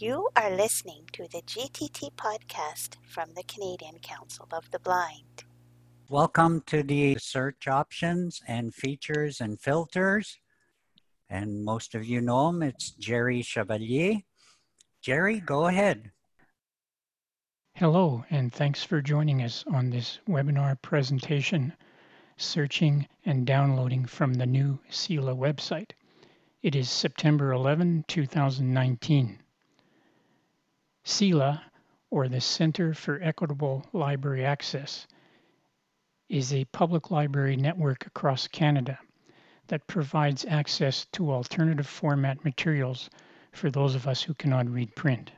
You are listening to the GTT podcast from the Canadian Council of the Blind. Welcome to the search options and features and filters. And most of you know him, it's Jerry Chevalier. Jerry, go ahead. Hello, and thanks for joining us on this webinar presentation, Searching and Downloading from the new CELA website. It is September 11, 2019. CELA, or the Center for Equitable Library Access, is a public library network across Canada that provides access to alternative format materials for those of us who cannot read print.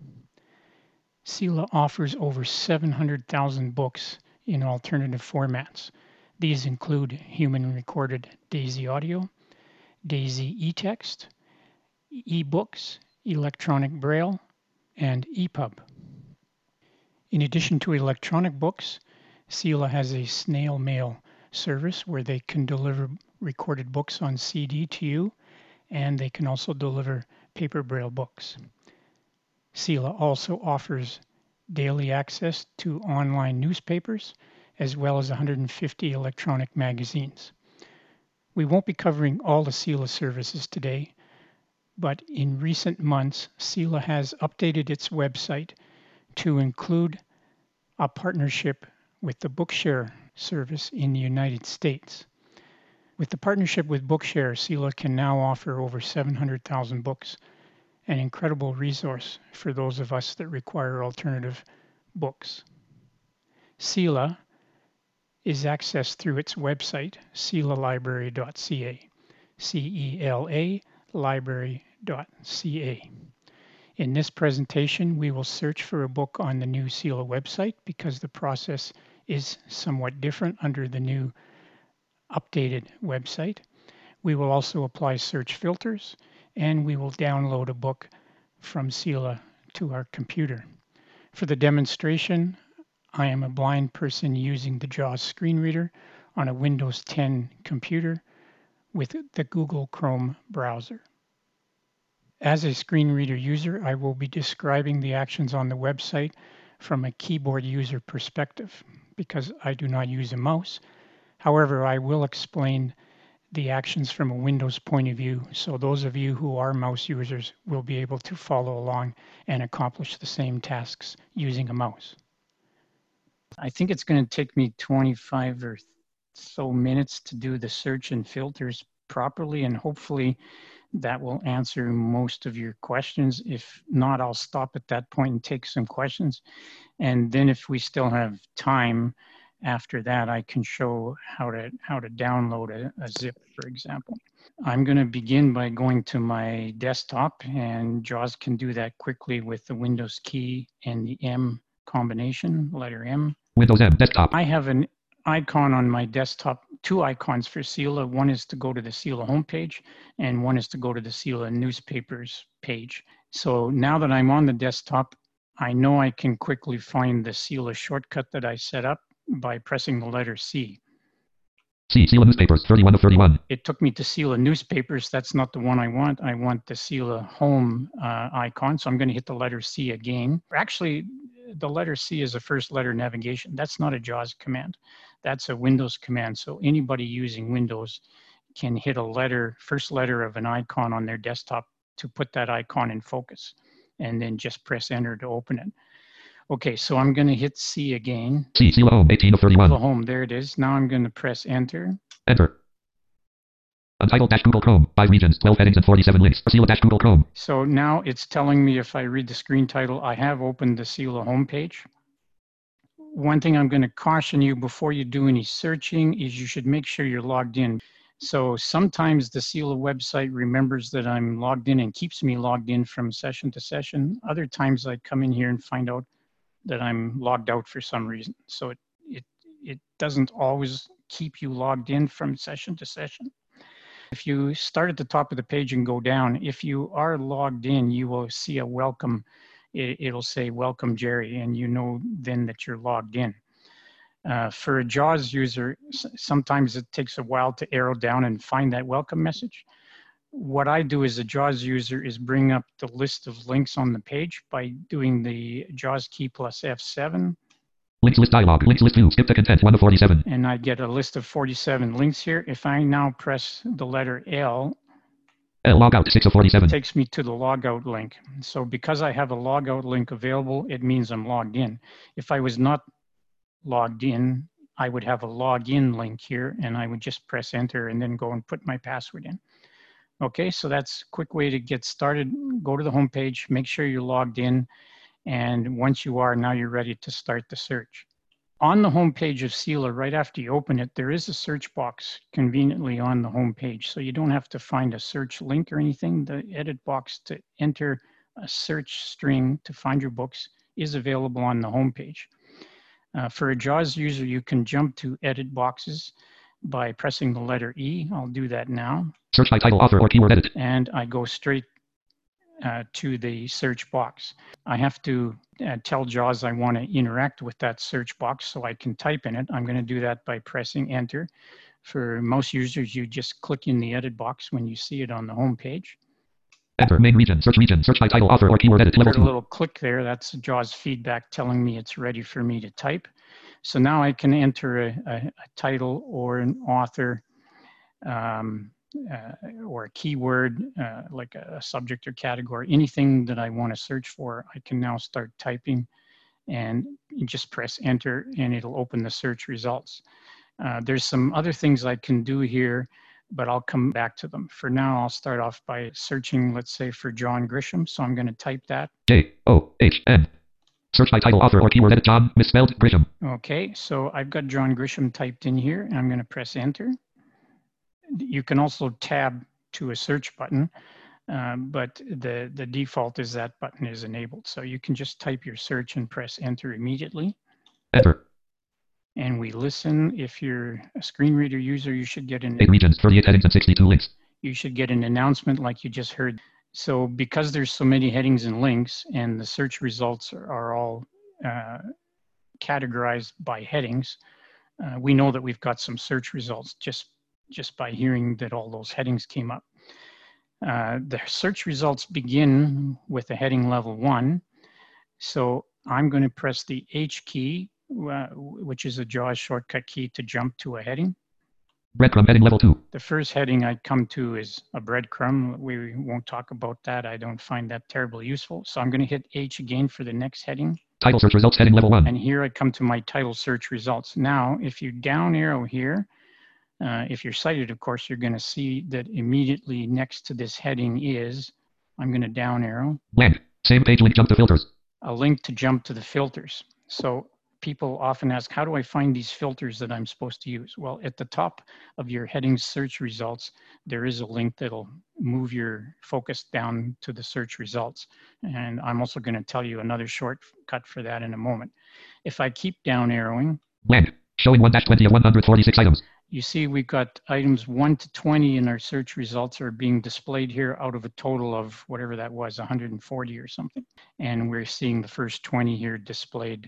CELA offers over 700,000 books in alternative formats. These include human-recorded DAISY audio, DAISY eText, eBooks, electronic braille, and EPUB. In addition to electronic books, CELA has a snail mail service where they can deliver recorded books on CD to you, and they can also deliver paper braille books. CELA also offers daily access to online newspapers, as well as 150 electronic magazines. We won't be covering all the CELA services today, but in recent months, CELA has updated its website to include a partnership with the Bookshare service in the United States. With the partnership with Bookshare, CELA can now offer over 700,000 books, an incredible resource for those of us that require alternative books. CELA is accessed through its website, celalibrary.ca, C-E-L-A library.ca. In this presentation, we will search for a book on the new CELA website because the process is somewhat different under the new updated website. We will also apply search filters, and we will download a book from CELA to our computer. For the demonstration, I am a blind person using the JAWS screen reader on a Windows 10 computer with the Google Chrome browser. As a screen reader user, I will be describing the actions on the website from a keyboard user perspective because I do not use a mouse. However, I will explain the actions from a Windows point of view, so those of you who are mouse users will be able to follow along and accomplish the same tasks using a mouse. I think it's going to take me 25 or so minutes to do the search and filters properly, and hopefully that will answer most of your questions. If not, I'll stop at that point and take some questions. And then if we still have time after that, I can show how to download a zip, for example. I'm going to begin by going to my desktop, and JAWS can do that quickly with the Windows key and the M combination, letter M. Windows M, desktop. I have an icon on my desktop, two icons for CELA. One is to go to the CELA homepage, and one is to go to the CELA newspapers page. So now that I'm on the desktop, I know I can quickly find the CELA shortcut that I set up by pressing the letter C. CELA newspapers, 31 of 31. It took me to CELA newspapers. That's not the one I want. I want the CELA home icon. So I'm going to hit the letter C again. Actually, the letter C is a first letter navigation. That's not a JAWS command. That's a Windows command. So anybody using Windows can hit a letter, first letter of an icon on their desktop to put that icon in focus, and then just press enter to open it. Okay, so I'm going to hit C again. CELA home, 18 of 31. CELA home, there it is. Now I'm going to press enter. Enter. Untitled-Google Chrome, 5 regions, 12 headings, and 47 links. CELA-Google Chrome. So now it's telling me if I read the screen title, I have opened the CELA homepage. One thing I'm going to caution you before you do any searching is you should make sure you're logged in. So sometimes the CELA website remembers that I'm logged in and keeps me logged in from session to session. Other times I come in here and find out that I'm logged out for some reason. So it doesn't always keep you logged in from session to session. If you start at the top of the page and go down, if you are logged in, you will see a welcome. It'll say, welcome, Jerry, and you know then that you're logged in. For a JAWS user, sometimes it takes a while to arrow down and find that welcome message. what I do as a JAWS user is bring up the list of links on the page by doing the JAWS key plus F7. Links list dialog. Links list view. Skip to content 1 of 47. And I get a list of 47 links here. If I now press the letter L, Logout 6 of 47. it takes me to the logout link. So because I have a logout link available, it means I'm logged in. If I was not logged in, I would have a login link here, and I would just press enter and then go and put my password in. Okay, so that's a quick way to get started. Go to the home page, make sure you're logged in, and once you are, now you're ready to start the search. On the home page of CELA, right after you open it, there is a search box conveniently on the home page, so you don't have to find a search link or anything. The edit box to enter a search string to find your books is available on the home page. For a JAWS user, you can jump to edit boxes by pressing the letter E. I'll do that now. Search by title, author, or keyword edit. And I go straight to the search box. I have to tell JAWS I want to interact with that search box so I can type in it. I'm going to do that by pressing enter. For most users, you just click in the edit box when you see it on the home page. Enter main region, search by title, author, or keyword edit. Level 2. A little click there, that's JAWS feedback telling me it's ready for me to type. So now I can enter a title or an author or a keyword, like a subject or category, anything that I want to search for. I can now start typing and just press enter and it'll open the search results. There's some other things I can do here, but I'll come back to them. For now, I'll start off by searching, let's say, for John Grisham. So I'm going to type that. J-O-H-N. Search by title, author, or keyword edit. John, misspelled, Grisham. Okay, so I've got John Grisham typed in here, and I'm going to press enter. You can also tab to a search button, but the default is that button is enabled. So you can just type your search and press enter immediately. Enter. And we listen. If you're a screen reader user, you should get 8 regions, 38 headings, and 62 links. You should get an announcement like you just heard. So because there's so many headings and links and the search results are all categorized by headings, we know that we've got some search results just by hearing that all those headings came up. The search results begin with a heading level 1. So I'm going to press the H key, which is a JAWS shortcut key to jump to a heading. Breadcrumb heading level 2. The first heading I come to is a breadcrumb. We won't talk about that. I don't find that terribly useful. So I'm going to hit H again for the next heading. Title search results heading level 1. And here I come to my title search results. Now, if you down arrow here, if you're sighted, of course, you're going to see that immediately next to this heading is, I'm going to down arrow. Blank. Same page link, jump to filters. A link to jump to the filters. So people often ask, how do I find these filters that I'm supposed to use? Well, at the top of your heading search results, there is a link that'll move your focus down to the search results. And I'm also going to tell you another shortcut for that in a moment. If I keep down arrowing. Blank. Showing 1-20 of 146 items. You see we've got items 1 to 20 in our search results are being displayed here out of a total of whatever that was, 140 or something. And we're seeing the first 20 here displayed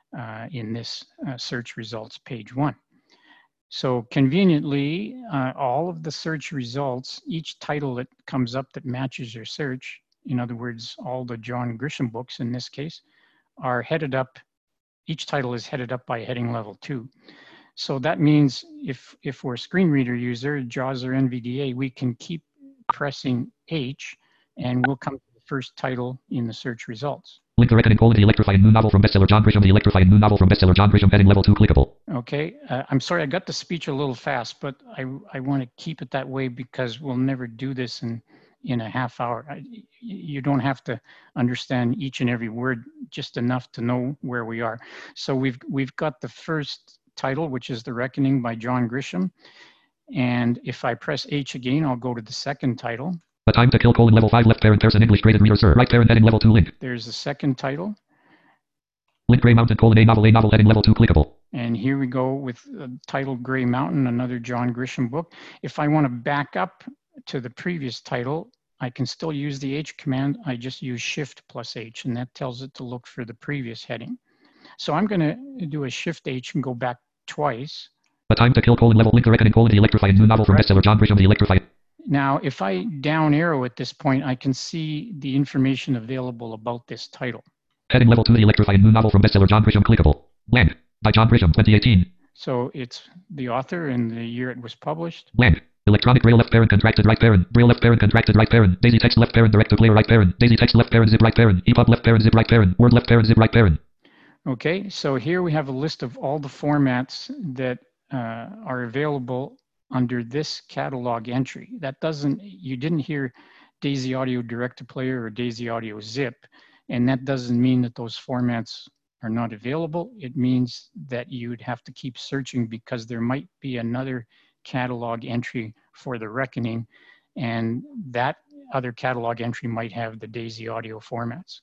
in this search results page 1. So conveniently, all of the search results, each title that comes up that matches your search, in other words, all the John Grisham books in this case, are headed up, each title is headed up by heading level 2. So that means if we're a screen reader user, JAWS or NVDA, we can keep pressing H and we'll come to the first title in the search results. Link the Reckoning: The Electrifying New Novel from bestseller John Grisham. The Electrifying New Novel from bestseller John Grisham. Heading level 2 clickable. Okay, I'm sorry I got the speech a little fast, but I want to keep it that way because we'll never do this in a half hour. You don't have to understand each and every word, just enough to know where we are. So we've got the first title, which is The Reckoning by John Grisham. And if I press H again, I'll go to the second title. A Time to Kill: level 5 left parent person English graded reader sir. Right parent heading level 2 link. There's the second title. Link Grey Mountain: A novel heading level 2 clickable. And here we go with the title Grey Mountain, another John Grisham book. If I want to back up to the previous title, I can still use the H command. I just use Shift plus H, and that tells it to look for the previous heading. So I'm going to do a Shift H and go back twice. A Time to Kill: level link The Reckoning: The Electrifying New Novel from bestseller John Grisham. The Electrifying. Now, if I down arrow at this point, I can see the information available about this title. Heading level 2, The Electrifying New Novel from bestseller John Grisham. Clickable. Blank. By John Grisham, 2018. So it's the author and the year it was published. Blank. Electronic braille left parent contracted right parent. Braille left parent contracted right parent. Daisy text left parent direct to player right parent. Daisy text left parent zip right parent. EPUB left parent zip right parent. Word left parent zip right parent. Okay, so here we have a list of all the formats that are available under this catalog entry. That doesn't, you didn't hear Daisy Audio direct to player or Daisy Audio zip, and that doesn't mean that those formats are not available. It means that you'd have to keep searching because there might be another catalog entry for the Reckoning, and that other catalog entry might have the Daisy Audio formats.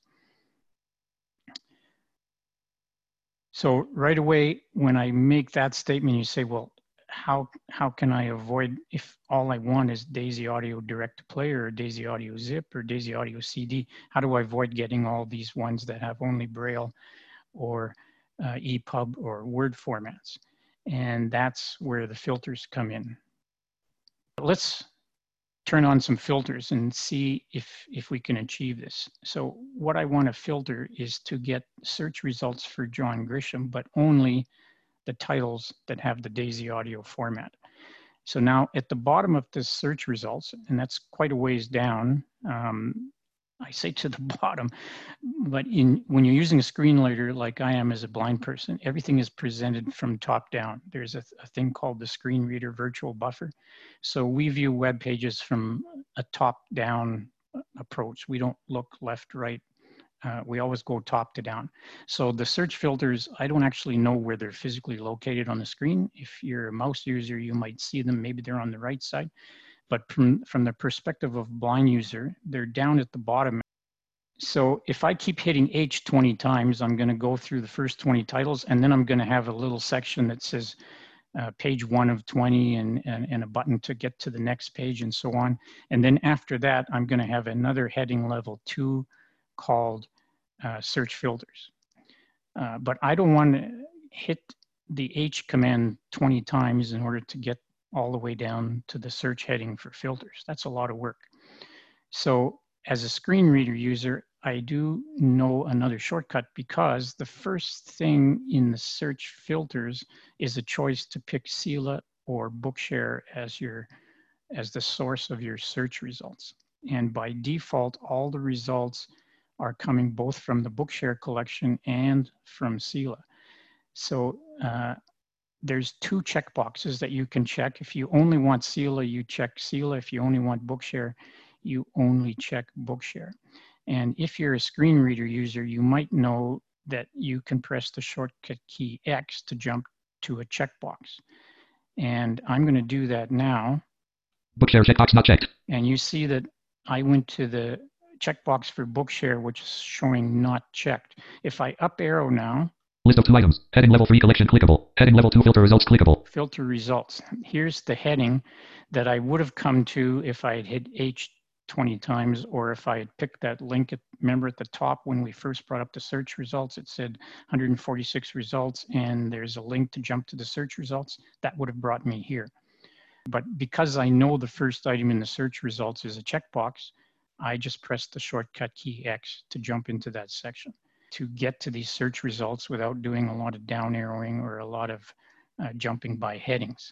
So right away, when I make that statement, you say, well, how can I avoid, if all I want is Daisy Audio direct to player or Daisy Audio zip or Daisy Audio CD, how do I avoid getting all these ones that have only Braille or EPUB or Word formats? And that's where the filters come in. Let's turn on some filters and see if we can achieve this. So what I want to filter is to get search results for John Grisham, but only the titles that have the Daisy Audio format. So now at the bottom of the search results, and that's quite a ways down, I say to the bottom, but when you're using a screen reader like I am as a blind person, everything is presented from top down. There's a thing called the Screen Reader Virtual Buffer. So we view web pages from a top-down approach. We don't look left, right. We always go top to down. So the search filters, I don't actually know where they're physically located on the screen. If you're a mouse user, you might see them. Maybe they're on the right side. But from the perspective of blind user, they're down at the bottom. So if I keep hitting H 20 times, I'm going to go through the first 20 titles, and then I'm going to have a little section that says page 1 of 20 and a button to get to the next page and so on. And then after that, I'm going to have another heading level 2 called search filters. But I don't want to hit the H command 20 times in order to get all the way down to the search heading for filters. That's a lot of work. So as a screen reader user, I do know another shortcut because the first thing in the search filters is a choice to pick CELA or Bookshare as the source of your search results. And by default, all the results are coming both from the Bookshare collection and from CELA. So there's 2 checkboxes that you can check. If you only want CELA, you check CELA. If you only want Bookshare, you only check Bookshare. And if you're a screen reader user, you might know that you can press the shortcut key X to jump to a checkbox. And I'm going to do that now. Bookshare checkbox not checked. And you see that I went to the checkbox for Bookshare, which is showing not checked. If I up arrow now, list of 2 items. Heading level 3 collection clickable. Heading level 2 filter results clickable. Filter results. Here's the heading that I would have come to if I had hit H 20 times, or if I had picked that link. Remember at the top when we first brought up the search results, it said 146 results, and there's a link to jump to the search results. That would have brought me here. But because I know the first item in the search results is a checkbox, I just pressed the shortcut key X to jump into that section to get to these search results without doing a lot of down arrowing or a lot of jumping by headings.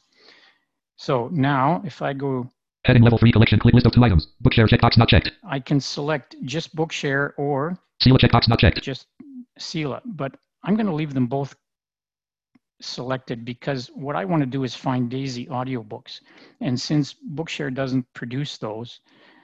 So now if I go heading level 3 collection click list of 2 items. Bookshare checkbox not checked. I can select just Bookshare or CELA checkbox not checked. Just CELA, but I'm going to leave them both selected because what I want to do is find Daisy audiobooks. And since Bookshare doesn't produce those,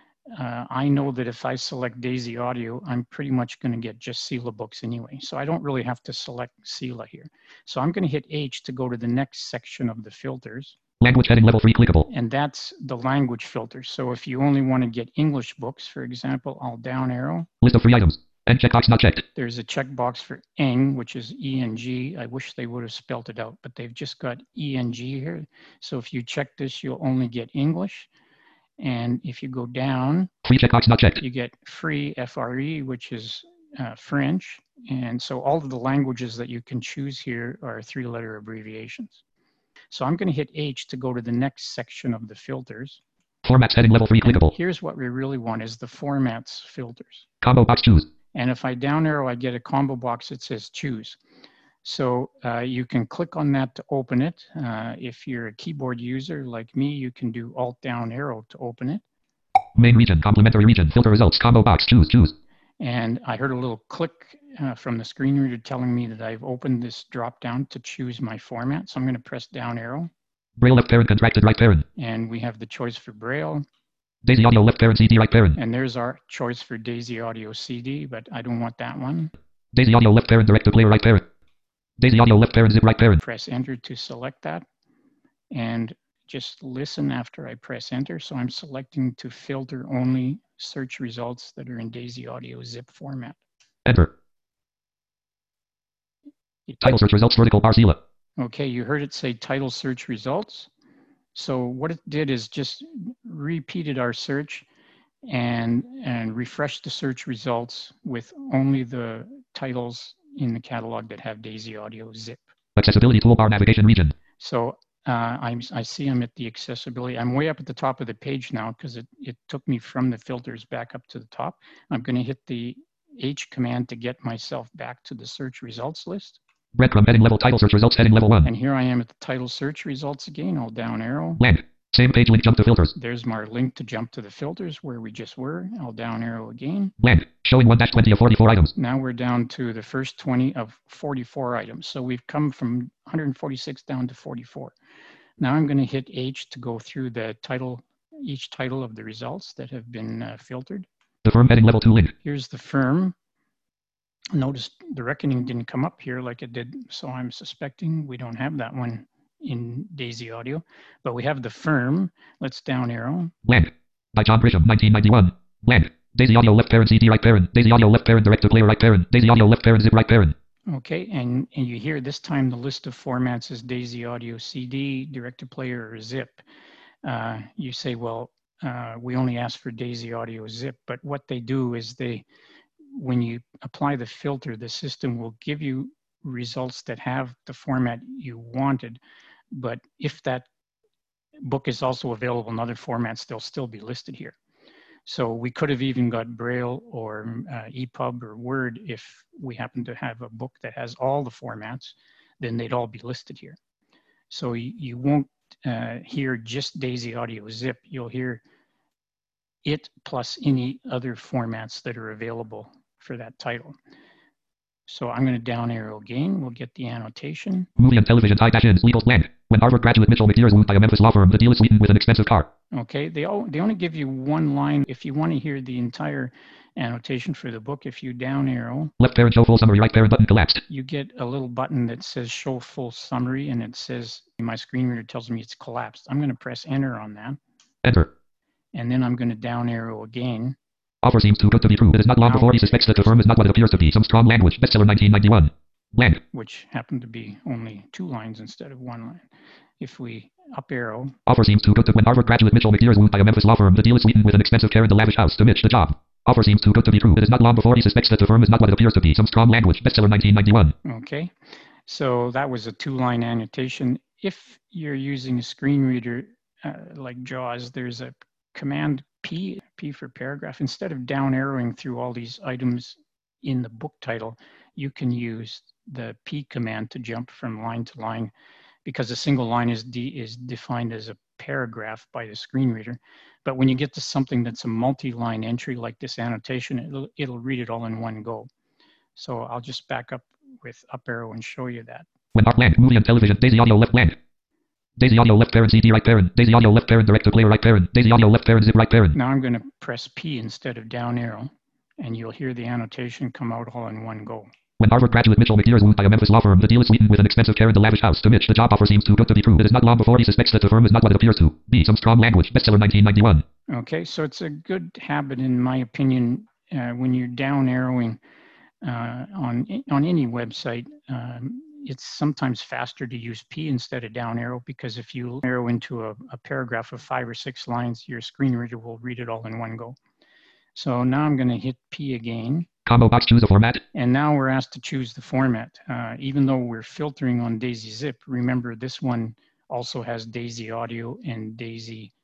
I know that if I select Daisy Audio, I'm pretty much going to get just CELA books anyway. So I don't really have to select CELA here. So I'm going to hit H to go to the next section of the filters. Language heading level 3 clickable. And that's the language filter. So if you only want to get English books, for example, I'll down arrow. List of 3 items. Eng checkbox not checked. There's a checkbox for Eng, which is ENG. I wish they would have spelt it out, but they've just got ENG here. So if you check this, you'll only get English. And if you go down, free checkbox not checked. You get free FRE, which is French. And so all of the languages that you can choose here are 3-letter abbreviations. So I'm going to hit H to go to the next section of the filters. Format setting level 3 clickable. Here's what we really want is the formats filters. Combo box choose. And if I down arrow, I get a combo box that says choose. So you can click on that to open it. If you're a keyboard user like me, you can do Alt down arrow to open it. Main region, complementary region, filter results, combo box, choose. And I heard a little click from the screen reader telling me that I've opened this drop down to choose my format. So I'm going to press down arrow. Braille left parent, contracted right parent. And we have the choice for Braille. Daisy Audio left parent, CD right parent. And there's our choice for Daisy Audio CD, but I don't want that one. Daisy Audio left parent, direct to player right parent. Daisy Audio left parent, zip right parent. Press enter to select that. And just listen after I press enter. So I'm selecting to filter only search results that are in Daisy Audio zip format. Enter. Title search results, vertical bar Sela. Okay, you heard it say title search results. So what it did is just repeated our search and refreshed the search results with only the titles in the catalog that have Daisy Audio zip. Accessibility toolbar navigation region. So I see I'm at the accessibility. I'm way up at the top of the page now because it took me from the filters back up to the top. I'm going to hit the H command to get myself back to the search results list. Breadcrumb heading level, title search results heading level 1. And here I am at the title search results again. I'll down arrow. Blank. Same page link, jump to filters. There's my link to jump to the filters where we just were. I'll down arrow again. Blank. Showing 1-20 of 44 items. Now we're down to the first 20 of 44 items. So we've come from 146 down to 44. Now I'm going to hit H to go through the title, each title of the results that have been filtered. The firm heading level 2 link. Here's the firm. Notice the reckoning didn't come up here like it did, so I'm suspecting we don't have that one in Daisy Audio, but we have the firm. Let's down arrow. Blank. By John Grisham, 1991. Blank. Daisy Audio left parent, CD right parent. Daisy Audio left parent, direct to player right parent. Daisy Audio left parent, zip right parent. Okay, and you hear this time the list of formats is Daisy Audio CD, direct to player, or zip. You say, well, we only ask for Daisy Audio zip, but what they do is when you apply the filter, the system will give you results that have the format you wanted. But if that book is also available in other formats, they'll still be listed here. So we could have even got Braille or EPUB or Word. If we happen to have a book that has all the formats, then they'd all be listed here. So you won't hear just Daisy Audio zip. You'll hear it plus any other formats that are available for that title. So I'm going to down arrow again. We'll get the annotation. Movie and television tie-ins, legal blank. When Harvard graduate Mitchell McGear is wooed by a Memphis law firm, the deal is sweetened with an expensive car. Okay, they only give you one line. If you want to hear the entire annotation for the book, if you down arrow. Left parent show full summary, right parent button collapsed. You get a little button that says show full summary, and it says, my screen reader tells me it's collapsed. I'm going to press enter on that. Enter. And then I'm going to down arrow again. Offer seems too good to be true. It is not long before he suspects that the firm is not what it appears to be. Some strong language. Bestseller 1991. Blank. Which happened to be only 2 lines instead of 1 line. If we up arrow. Offer seems too good to when Harvard graduate Mitchell McGear is wooed by a Memphis law firm. The deal is sweetened with an expensive car in the lavish house to Mitch, the job. Offer seems too good to be true. It is not long before he suspects that the firm is not what it appears to be. Some strong language. Bestseller 1991. Okay. So that was a 2-line annotation. If you're using a screen reader like JAWS, there's a command P for paragraph. Instead of down arrowing through all these items in the book title, you can use the P command to jump from line to line, because a single line is defined as a paragraph by the screen reader. But when you get to something that's a multi-line entry like this annotation, it'll read it all in one go. So I'll just back up with up arrow and show you that. When blank, movie and television, Daisy Audio left blank. Daisy Audio left parent, CD right parent. Daisy Audio left parent, direct to player right parent. Daisy Audio left parent, zip right parent. Now I'm going to press P instead of down arrow, and you'll hear the annotation come out all in one go. When Harvard graduate Mitchell McGear is wooed by a Memphis law firm, the deal is sweetened with an expensive car in the lavish house to Mitch. The job offer seems too good to be true. It is not long before he suspects that the firm is not what it appears to be. Some strong language. Bestseller 1991. Okay, so it's a good habit, in my opinion, when you're down arrowing on any website. It's sometimes faster to use P instead of down arrow, because if you arrow into a paragraph of 5 or 6 lines, your screen reader will read it all in one go. So now I'm going to hit P again. Combo box, choose a format. And now we're asked to choose the format. Even though we're filtering on Daisy Zip, remember this one also has Daisy Audio and Daisy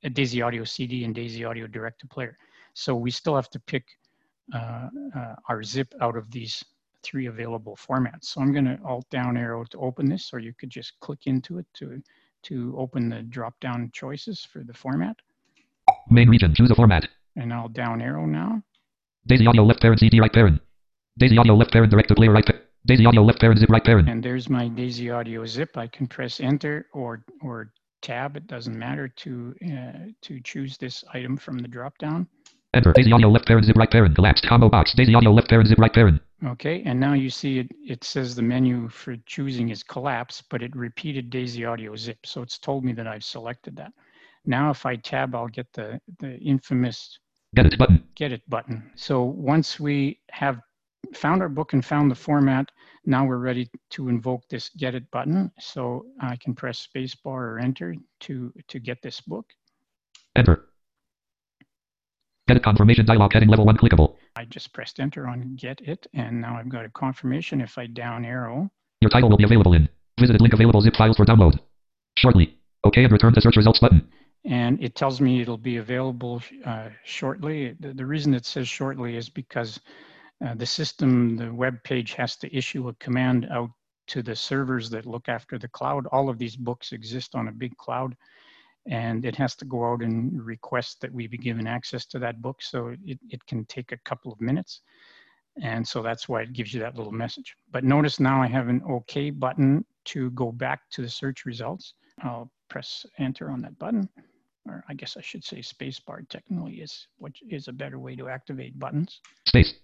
a Daisy Audio CD and Daisy Audio Direct to Player. So we still have to pick our zip out of these 3 available formats. So I'm going to Alt down arrow to open this, or you could just click into it to open the drop-down choices for the format. Main region, choose a format. And I'll down arrow now. Daisy Audio left parent CD right parent. Daisy Audio left parent direct to player right parent. Daisy Audio left parent zip right parent. And there's my Daisy Audio zip. I can press enter or tab, it doesn't matter, to choose this item from the drop-down. Enter. Daisy Audio left parent zip right parent. Collapsed combo box. Daisy Audio left parent zip right parent. Okay, and now you see it says the menu for choosing is collapsed, but it repeated Daisy Audio zip. So it's told me that I've selected that. Now if I tab, I'll get the infamous Get it button. Get it button. So once we have found our book and found the format, now we're ready to invoke this Get It button. So I can press spacebar or enter to get this book. Enter. Get it confirmation dialog heading level 1 clickable. I just pressed enter on Get It, and now I've got a confirmation. If I down arrow, your title will be available in visited link available zip files for download shortly. Okay, and return to search results button. And it tells me it'll be available shortly. The reason it says shortly is because the system, the web page, has to issue a command out to the servers that look after the cloud. All of these books exist on a big cloud, and it has to go out and request that we be given access to that book. So it can take a couple of minutes. And so that's why it gives you that little message. But notice now I have an OK button to go back to the search results. I'll press enter on that button. Or I guess I should say spacebar technically is a better way to activate buttons. Space.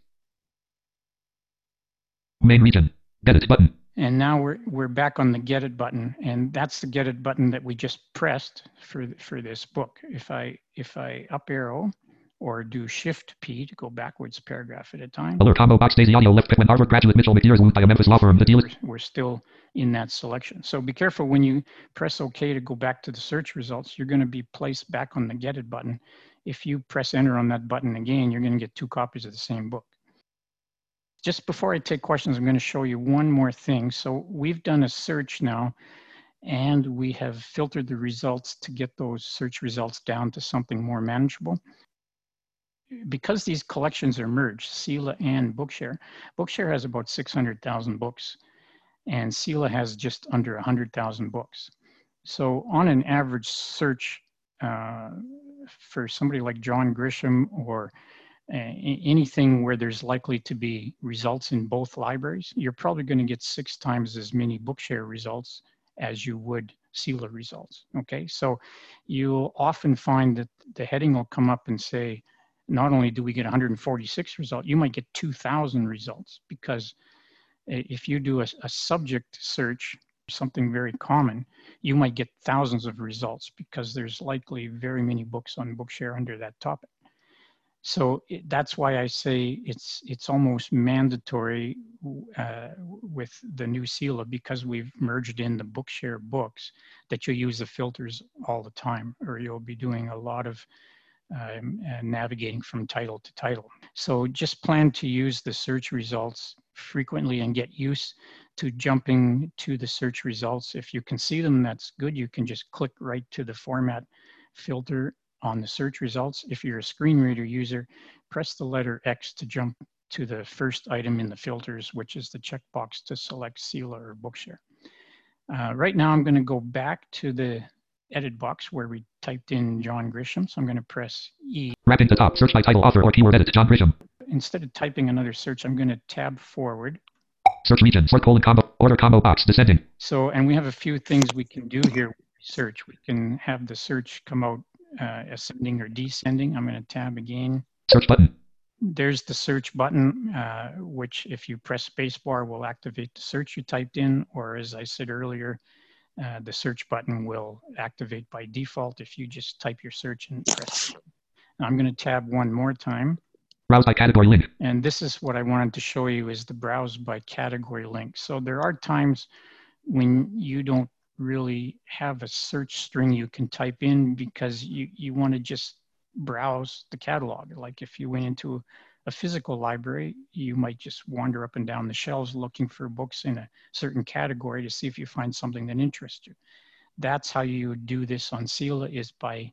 Main region. Get it button. And now we're back on the Get It button, and that's the Get It button that we just pressed for this book. If I up arrow or do Shift P to go backwards paragraph at a time. Alert combo box Daisy Audio left when Harvard graduate Mitchell McNear is wooed by a Memphis law firm. The deal is we're still in that selection. So be careful when you press OK to go back to the search results. You're going to be placed back on the Get It button. If you press enter on that button again, you're going to get 2 copies of the same book. Just before I take questions, I'm going to show you one more thing. So we've done a search now, and we have filtered the results to get those search results down to something more manageable. Because these collections are merged, CELA and Bookshare, Bookshare has about 600,000 books, and CELA has just under 100,000 books. So on an average search for somebody like John Grisham or anything where there's likely to be results in both libraries, you're probably going to get 6 times as many Bookshare results as you would CELA results, okay? So you'll often find that the heading will come up and say, not only do we get 146 results, you might get 2,000 results, because if you do a subject search, something very common, you might get thousands of results because there's likely very many books on Bookshare under that topic. So that's why I say it's almost mandatory with the new CELA, because we've merged in the Bookshare books, that you use the filters all the time, or you'll be doing a lot of navigating from title to title. So just plan to use the search results frequently and get used to jumping to the search results. If you can see them, that's good. You can just click right to the format filter on the search results. If you're a screen reader user, press the letter X to jump to the first item in the filters, which is the checkbox to select CELA or Bookshare. Right now, I'm going to go back to the edit box where we typed in John Grisham. So I'm going to press E. Wrapping the top, search by title, author, or keyword edit, John Grisham. Instead of typing another search, I'm going to tab forward. Search region, sort colon combo, order combo box, descending. So, and we have a few things we can do here with search. We can have the search come out ascending or descending. I'm going to tab again. Search button. There's the search button, which if you press spacebar will activate the search you typed in, or as I said earlier, the search button will activate by default if you just type your search and press. Now I'm going to tab one more time. Browse by category link. And this is what I wanted to show you, is the browse by category link. So there are times when you don't really have a search string you can type in because you want to just browse the catalog. Like if you went into a physical library, you might just wander up and down the shelves looking for books in a certain category to see if you find something that interests you. That's how you do this on CELA, is by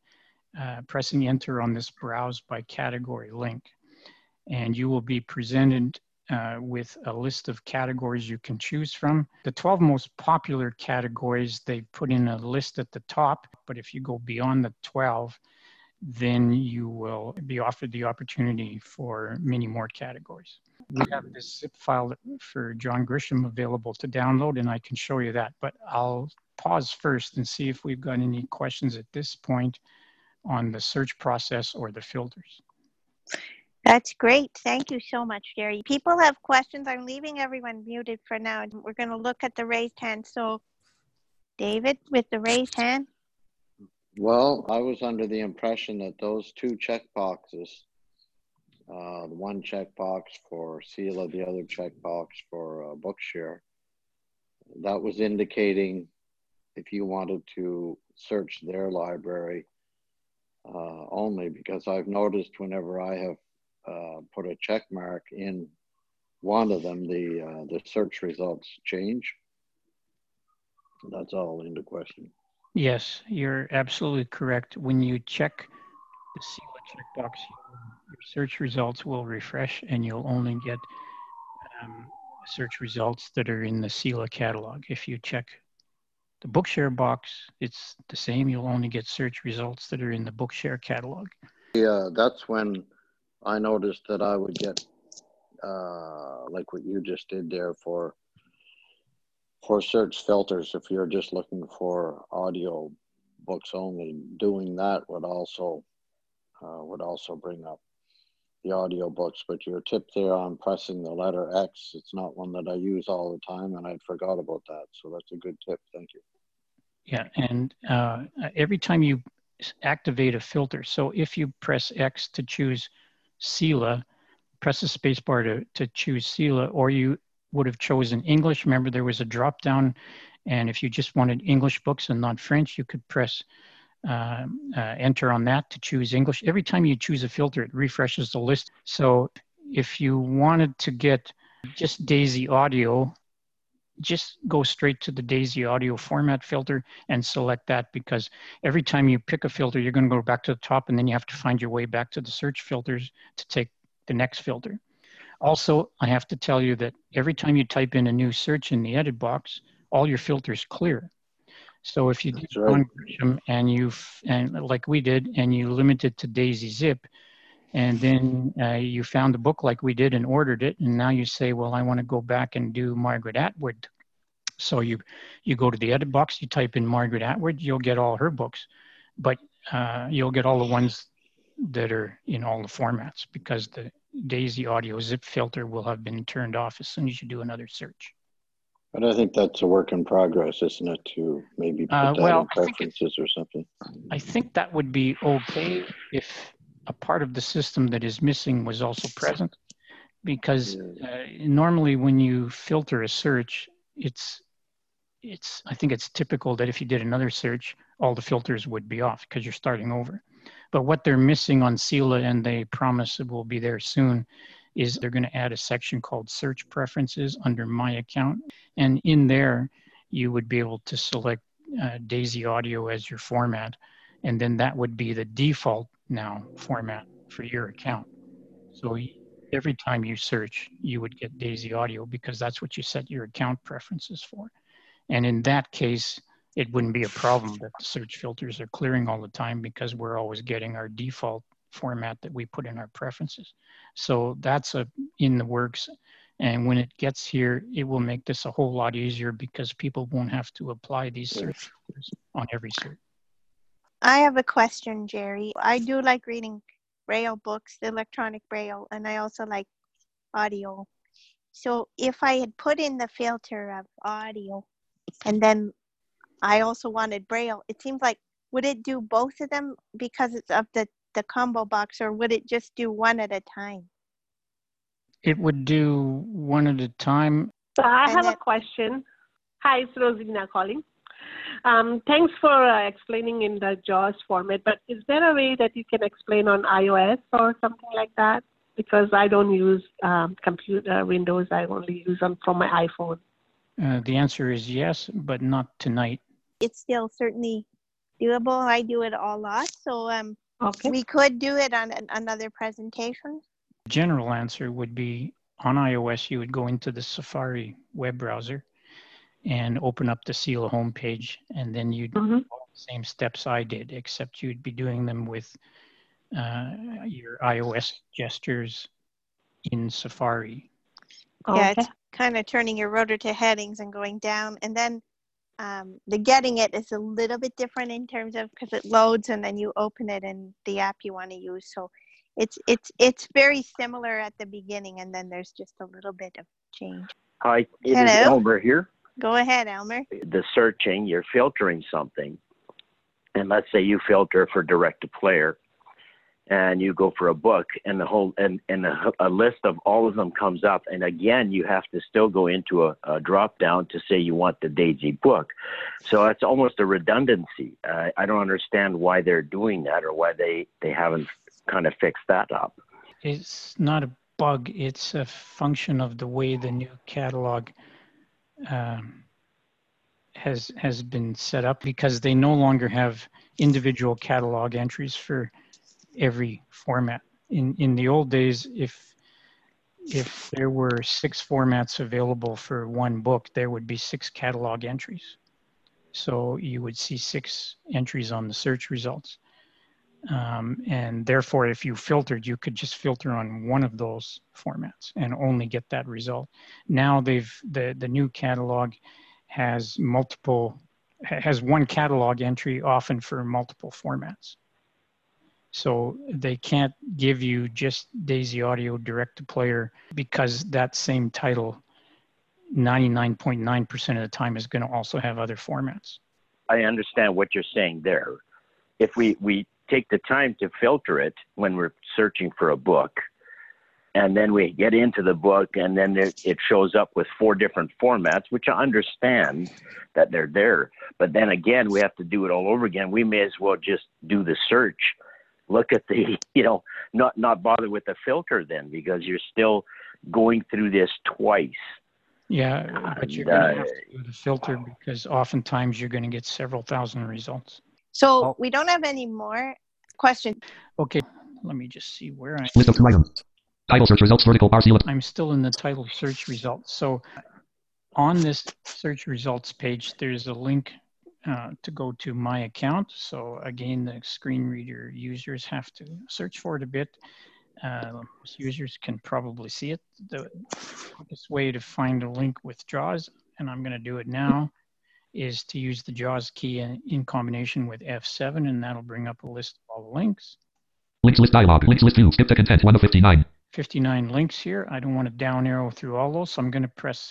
pressing enter on this browse by category link. And you will be presented with a list of categories you can choose from. The 12 most popular categories, they put in a list at the top, but if you go beyond the 12, then you will be offered the opportunity for many more categories. We have this zip file for John Grisham available to download, and I can show you that, but I'll pause first and see if we've got any questions at this point on the search process or the filters. That's great. Thank you so much, Jerry. People have questions. I'm leaving everyone muted for now. We're going to look at the raised hand. So, David, with the raised hand. Well, I was under the impression that those two checkboxes, the one checkbox for CELA, the other checkbox for Bookshare, that was indicating if you wanted to search their library only, because I've noticed whenever I have put a check mark in one of them, the search results change. That's all into question. Yes, you're absolutely correct. When you check the CELA checkbox, your search results will refresh, and you'll only get search results that are in the CELA catalog. If you check the Bookshare box, it's the same. You'll only get search results that are in the Bookshare catalog. Yeah, that's when I noticed that I would get like what you just did there for search filters. If you're just looking for audio books only, doing that would also bring up the audio books. But your tip there on pressing the letter X, it's not one that I use all the time, and I forgot about that. So that's a good tip. Thank you. Yeah, and every time you activate a filter, so if you press X to choose CELA, press the space bar to choose CELA, or you would have chosen English. Remember, there was a drop down, and if you just wanted English books and not French, you could press enter on that to choose English. Every time you choose a filter, it refreshes the list. So if you wanted to get just Daisy Audio, just go straight to the Daisy Audio format filter and select that, because every time you pick a filter, you're going to go back to the top, and then you have to find your way back to the search filters to take the next filter. Also, I have to tell you that every time you type in a new search in the edit box, all your filters clear. So if you did John Grisham and like we did, and you limited to Daisy Zip, and then you found the book like we did and ordered it, and now you say, well, I want to go back and do Margaret Atwood. So you go to the edit box, you type in Margaret Atwood, you'll get all her books, but you'll get all the ones that are in all the formats, because the Daisy Audio Zip filter will have been turned off as soon as you do another search. But I think that's a work in progress, isn't it, to maybe put that in preferences or something? I think that would be okay if a part of the system that is missing was also present, because normally when you filter a search, I think it's typical that if you did another search, all the filters would be off because you're starting over. But what they're missing on CELA, and they promise it will be there soon, is they're going to add a section called Search Preferences under My Account. And in there, you would be able to select Daisy Audio as your format. And then that would be the default now format for your account. So every time you search, you would get Daisy Audio, because that's what you set your account preferences for. And in that case, it wouldn't be a problem that the search filters are clearing all the time, because we're always getting our default format that we put in our preferences. So that's in the works. And when it gets here, it will make this a whole lot easier, because people won't have to apply these search filters on every search. I have a question, Jerry. I do like reading Braille books, electronic Braille, and I also like audio. So if I had put in the filter of audio, and then I also wanted Braille, it seems like, would it do both of them because it's of the combo box, or would it just do one at a time? It would do one at a time. So I have a question. Hi, it's Rosina calling. Thanks for explaining in the JAWS format, but is there a way that you can explain on iOS or something like that? Because I don't use computer Windows, I only use them from my iPhone. The answer is yes, but not tonight. It's still certainly doable. I do it a lot. So Okay. we could do it on another presentation. General answer would be on iOS, you would go into the Safari web browser and open up the Sela homepage, and then you'd Mhm. follow the same steps I did, except you'd be doing them with your iOS gestures in Safari. Yeah, Okay. it's kind of turning your rotor to headings and going down, and then the getting it is a little bit different in terms of because it loads and then you open it in the app you want to use. So it's very similar at the beginning, and then there's just a little bit of change. Hi, it is Hello. Elmer here. Go ahead, Elmer. The searching, you're filtering something, and let's say you filter for direct to player, and you go for a book, and a list of all of them comes up, and again you have to still go into a drop down to say you want the Daisy book. So that's almost a redundancy. I don't understand why they're doing that, or why they haven't kind of fixed that up. It's not a bug, it's a function of the way the new catalog has been set up, because they no longer have individual catalog entries for every format. In the old days, if there were 6 formats available for one book, there would be 6 catalog entries. So you would see 6 entries on the search results. And therefore, if you filtered, you could just filter on one of those formats and only get that result. Now the new catalog has one catalog entry often for multiple formats. So they can't give you just Daisy Audio direct to player, because that same title 99.9% of the time is going to also have other formats. I understand what you're saying there. If we take the time to filter it when we're searching for a book, and then we get into the book, and then it shows up with 4 different formats, which I understand that they're there. But then again, we have to do it all over again. We may as well just do the search. Look at the, not bother with the filter then, because you're still going through this twice. Yeah, but you're going to have to do the filter, because oftentimes you're going to get several thousand results. So we don't have any more questions. Okay, let me just see where List of 2 items. Title search results, vertical bar Sela. I'm still in the title search results. So on this search results page, there's a link to go to my account. So again, the screen reader users have to search for it a bit. Most users can probably see it. The quickest way to find a link with JAWS, and I'm going to do it now, is to use the JAWS key in combination with F7, and that'll bring up a list of all the links. Links list dialog. Links list view. Skip to content 1 of 59. 59 links here. I don't want to down arrow through all those, so I'm going to press,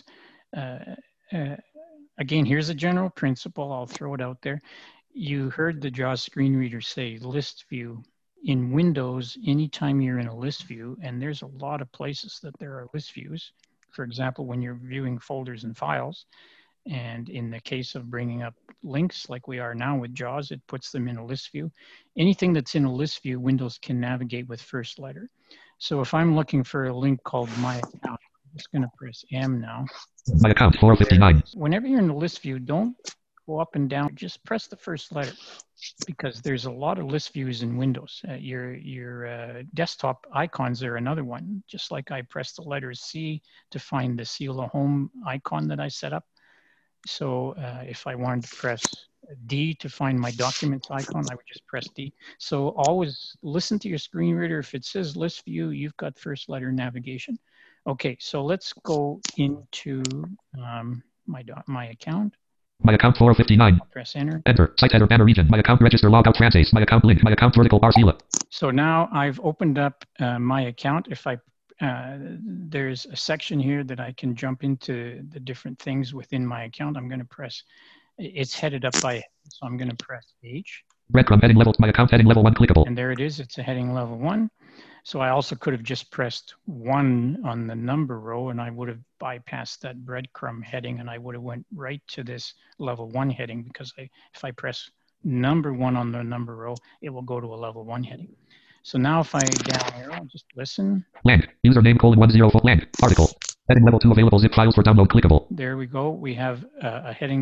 again, here's a general principle. I'll throw it out there. You heard the JAWS screen reader say list view. In Windows, anytime you're in a list view, and there's a lot of places that there are list views, for example, when you're viewing folders and files, and in the case of bringing up links like we are now with JAWS, it puts them in a list view. Anything that's in a list view, Windows can navigate with first letter. So if I'm looking for a link called My Account, I'm just going to press M now. My Account 4 of 59. Whenever you're in the list view, don't go up and down, just press the first letter, because there's a lot of list views in Windows. Your desktop icons are another one. Just like I press the letter C to find the Sela home icon that I set up. So if I wanted to press D to find my documents icon, I would just press D. So always listen to your screen reader. If it says list view, you've got first letter navigation. Okay, so let's go into my account. My Account 4 of 59. I'll press enter. Enter. Site header banner region. My Account register logout Frances. My Account link. My Account vertical bar Sela. So now I've opened up my account. If I there's a section here that I can jump into the different things within my account. I'm going to press, it's headed up by, so I'm going to press H. Breadcrumb heading level. My Account heading level 1 clickable. And there it is. It's a heading level 1. So I also could have just pressed 1 on the number row, and I would have bypassed that breadcrumb heading, and I would have went right to this level 1 heading, because if I press number 1 on the number row, it will go to a level 1 heading. So now if I down arrow, just listen. Lang. Username : 104 Lang. Article. Heading level 2 available. Zip files for download clickable. There we go. We have a heading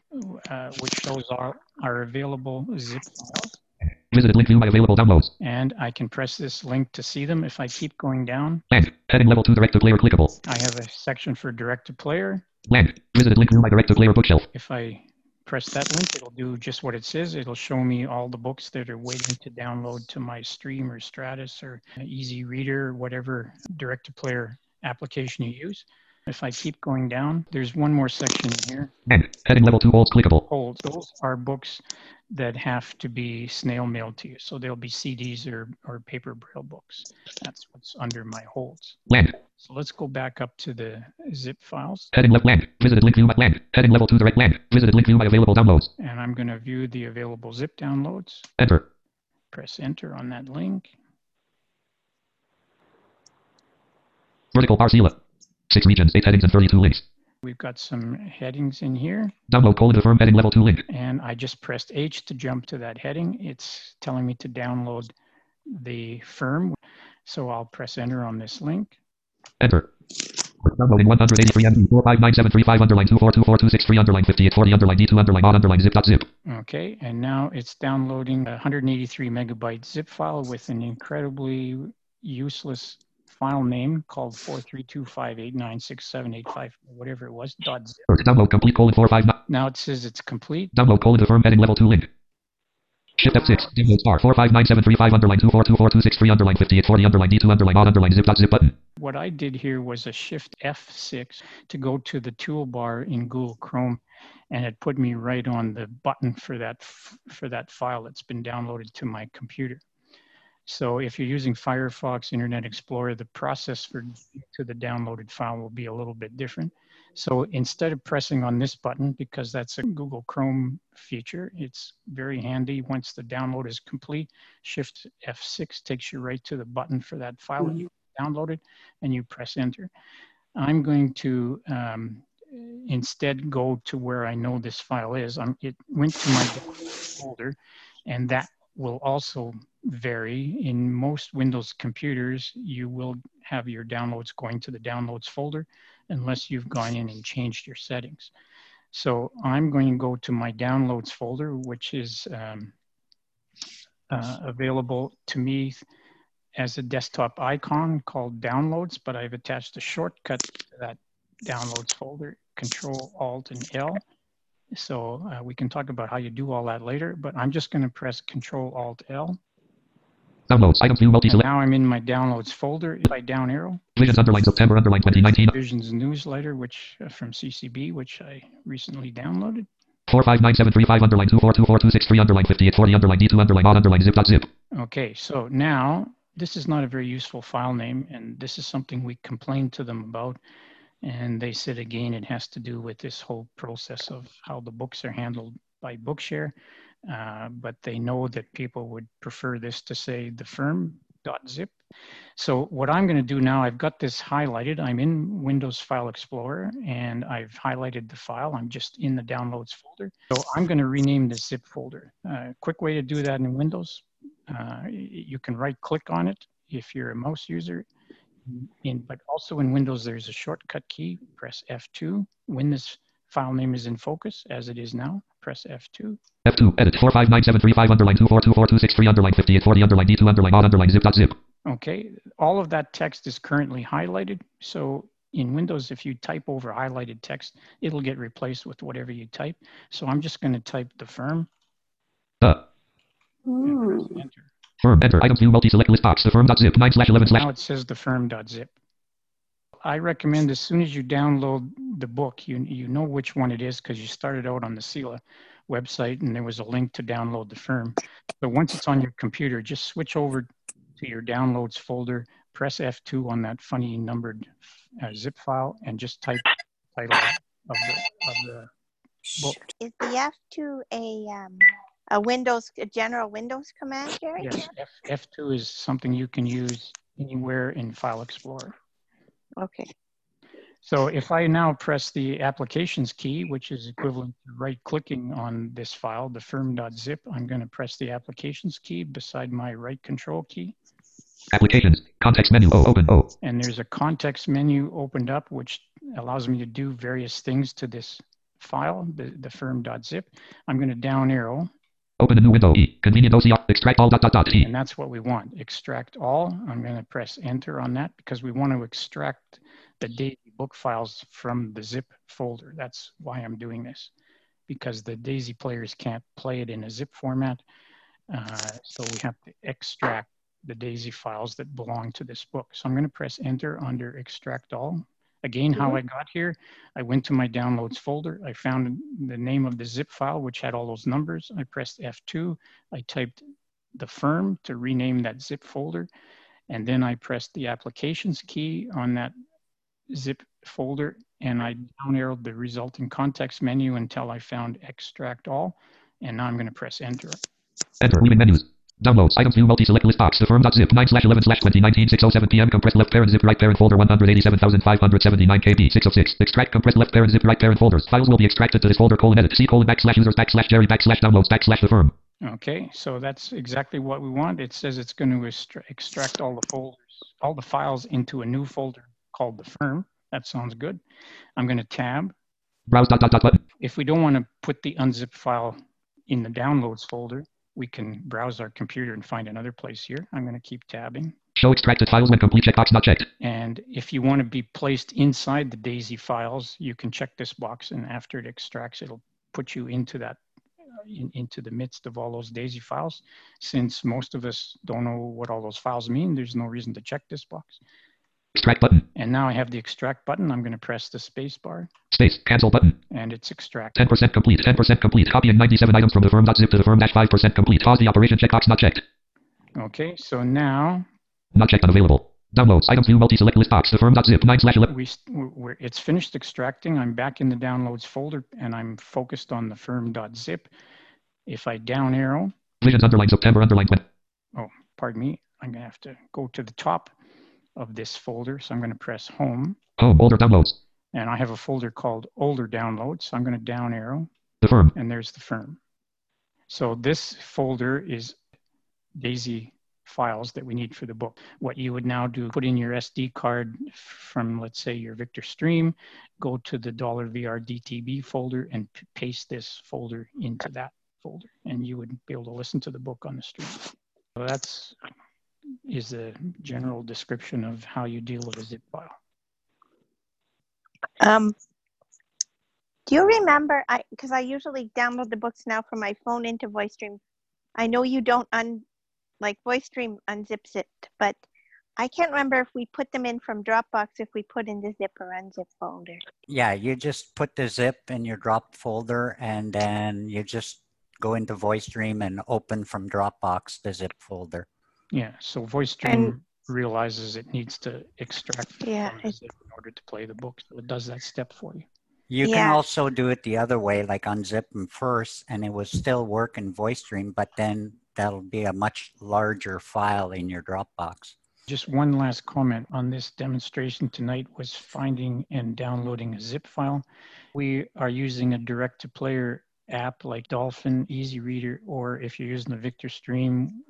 which shows our available zip files. Visited link, view my available downloads. And I can press this link to see them. If I keep going down, Blank. Heading level 2 direct to player clickable. I have a section for direct to player. Blank. Visited link, view my direct to player bookshelf. If I press that link, it'll do just what it says. It'll show me all the books that are waiting to download to my Stream or Stratus or Easy Reader, whatever direct to player application you use. If I keep going down, there's one more section here. Blank. Heading level 2 holds clickable. Holds. Those are books that have to be snail mailed to you. So they'll be CDs or paper braille books. That's what's under my holds. Blank. So let's go back up to the zip files. Heading left blank. Visited link, view my blank. Heading level 2 direct blank. Visited link, view my available downloads. And I'm going to view the available zip downloads. Enter. Press enter on that link. Vertical bar Sela. 6 regions, 8 headings, and 32 links. We've got some headings in here. Download colon to firm heading level 2 link. And I just pressed H to jump to that heading. It's telling me to download the firm. So I'll press enter on this link. Enter. Downloading 183 MB 45973 underline 2424 underline 5840 underline D2 underline on underline zip.zip. Okay, and now it's downloading a 183 megabyte zip file with an incredibly useless file name called 43258967855, whatever it was, .zip. Download complete colon 459. Now it says it's complete. Download colon to firm heading level 2 link. Shift F6. Download star 459735 underline 2424 underline 5840 underline D2 underline on underline zip.zip button. What I did here was a Shift F6 to go to the toolbar in Google Chrome, and it put me right on the button for that file that's been downloaded to my computer. So if you're using Firefox, Internet Explorer, the process for getting to the downloaded file will be a little bit different. So instead of pressing on this button, because that's a Google Chrome feature, it's very handy. Once the download is complete, Shift F6 takes you right to the button for that file that you downloaded, and you press enter. I'm going to instead go to where I know this file is. It went to my folder, and that will also vary. In most Windows computers, you will have your downloads going to the downloads folder unless you've gone in and changed your settings. So I'm going to go to my downloads folder, which is available to me as a desktop icon called downloads, but I've attached a shortcut to that downloads folder, Control Alt and L. So we can talk about how you do all that later, but I'm just going to press Control Alt L. Downloads, items, view, multi-select. Now I'm in my downloads folder. If I down arrow, Visions underline September underline 2019. Visions newsletter, which from CCB, which I recently downloaded. 459735 underline 2424 underline 5840 underline D2 underline on underline zip.zip. Okay, so now this is not a very useful file name, and this is something we complained to them about. And they said, again, it has to do with this whole process of how the books are handled by Bookshare. But they know that people would prefer this to say the firm.zip. So what I'm going to do now, I've got this highlighted. I'm in Windows File Explorer, and I've highlighted the file. I'm just in the downloads folder. So I'm going to rename the zip folder. Quick way to do that in Windows. You can right click on it if you're a mouse user. But also in Windows, there's a shortcut key. Press F2. When this file name is in focus, as it is now, press F2. F2, edit 459735 underline 2424 underline 5840 underline D2 underline on underline zip.zip. Okay, all of that text is currently highlighted. So in Windows, if you type over highlighted text, it'll get replaced with whatever you type. So I'm just going to type the firm. And press enter. Firm, enter, items, view, multi-select list box, the firm.zip, 9/11/. Now it says the firm.zip. I recommend as soon as you download the book, you know which one it is because you started out on the Sela website and there was a link to download the firm. But once it's on your computer, just switch over to your downloads folder, press F2 on that funny numbered zip file, and just type the title of the book. Is the F2 a general Windows command, Jerry? Yes, F2 is something you can use anywhere in File Explorer. Okay. So if I now press the applications key, which is equivalent to right-clicking on this file, the firm.zip, I'm going to press the applications key beside my right control key. Applications, context menu, open, O. And there's a context menu opened up, which allows me to do various things to this file, the firm.zip. I'm going to down arrow. Open a new window. E. Convenient OCR. Extract all ... E. And that's what we want. Extract all. I'm going to press enter on that because we want to extract the DAISY book files from the zip folder. That's why I'm doing this, because the DAISY players can't play it in a zip format. So we have to extract the DAISY files that belong to this book. So I'm going to press enter under extract all. Again, how I got here, I went to my downloads folder. I found the name of the zip file, which had all those numbers. I pressed F2. I typed the firm to rename that zip folder. And then I pressed the applications key on that zip folder. And I down arrowed the resulting context menu until I found extract all. And now I'm going to press enter. Enter. Leaving menus. Downloads. Items view multi-select list box. The firm.zip 9/11/2019 6:07 p.m. Compressed left parent zip right parent folder 187,579 KB 6 of 6. Extract compressed left parent zip right parent folders. Files will be extracted to this folder : edit C : /users /Jerry /downloads / the firm. Okay, so that's exactly what we want. It says it's going to extract all the folders, all the files into a new folder called the firm. That sounds good. I'm going to tab. Browse ... button. If we don't want to put the unzipped file in the downloads folder, we can browse our computer and find another place here. I'm going to keep tabbing. Show extracted files when complete. Checkbox not checked. And if you want to be placed inside the DAISY files, you can check this box, and after it extracts, it'll put you into that, into the midst of all those DAISY files. Since most of us don't know what all those files mean, there's no reason to check this box. Extract button. And now I have the extract button. I'm going to press the space bar. Space. Cancel button. And it's extracted. 10% complete. 10% complete. Copying 97 items from the firm.zip to the firm -5% complete. Pause the operation. Checkbox not checked. Okay, so now... Not checked. Unavailable. Downloads. Items view multi-select list box. The firm.zip 9/11. It's finished extracting. I'm back in the downloads folder, and I'm focused on the firm.zip. If I down arrow... Visions underline September underline when. Oh, pardon me. I'm going to have to go to the top of this folder. So I'm going to press home. Home. Older downloads. And I have a folder called older downloads. So I'm going to down arrow. The firm. And there's the firm. So this folder is DAISY files that we need for the book. What you would now do, put in your SD card from, let's say, your Victor Stream, go to the $VRDTB folder and paste this folder into that folder. And you would be able to listen to the book on the stream. So that's is a general description of how you deal with a zip file. Do you remember, because I usually download the books now from my phone into VoiceStream. I know you don't, VoiceStream unzips it, but I can't remember if we put them in from Dropbox, if we put in the zip or unzip folder. Yeah, you just put the zip in your drop folder, and then you just go into VoiceStream and open from Dropbox the zip folder. Yeah, so VoiceStream realizes it needs to extract from the zip in order to play the book, so it does that step for you. You can also do it the other way, like unzip them first, and it will still work in VoiceStream, but then that'll be a much larger file in your Dropbox. Just one last comment on this demonstration tonight was finding and downloading a zip file. We are using a direct-to-player app like Dolphin, Easy Reader, or if you're using the Victor Stream,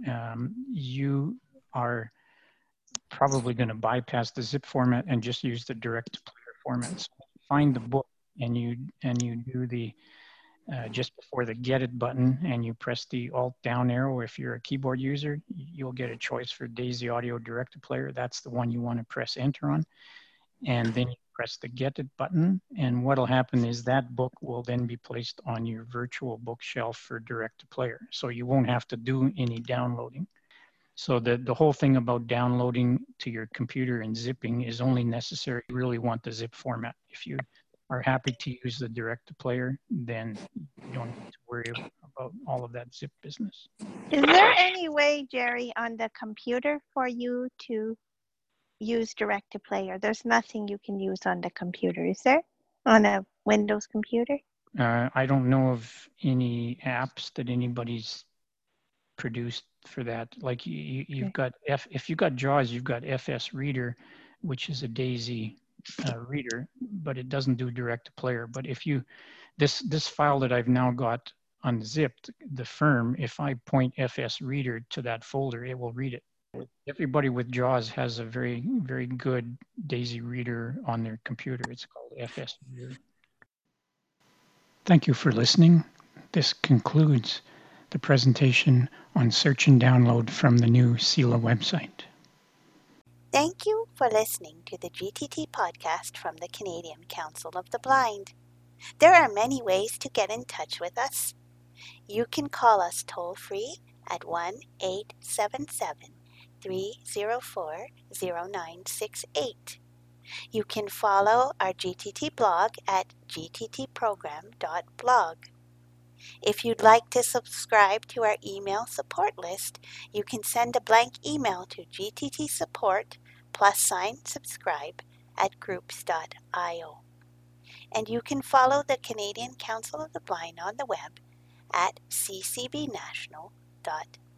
you are probably going to bypass the zip format and just use the direct-to-player format. So find the book and you do the just before the get it button, and you press the alt down arrow. If you're a keyboard user, you'll get a choice for DAISY Audio direct-to-player. That's the one you want to press enter on, and then you press the get it button, and what'll happen is that book will then be placed on your virtual bookshelf for direct-to-player. So you won't have to do any downloading. So the whole thing about downloading to your computer and zipping is only necessary if you really want the zip format. If you are happy to use the direct-to-player, then you don't need to worry about all of that zip business. Is there any way, Jerry, on the computer for you to use direct-to-player? There's nothing you can use on the computer, is there? On a Windows computer? I don't know of any apps that anybody's produced for that. Like you've got if you've got JAWS, you've got FS Reader, which is a DAISY reader, but it doesn't do direct-to-player. But if you, this file that I've now got unzipped, the firm, if I point FS Reader to that folder, it will read it. Everybody with JAWS has a very, very good DAISY reader on their computer. It's called FS Reader. Thank you for listening. This concludes the presentation on search and download from the new CELA website. Thank you for listening to the GTT podcast from the Canadian Council of the Blind. There are many ways to get in touch with us. You can call us toll-free at 1-877-304-0968. You can follow our GTT blog at gttprogram.blog. If you'd like to subscribe to our email support list, you can send a blank email to gttsupport+subscribe at groups.io. And you can follow the Canadian Council of the Blind on the web at ccbnational.ca.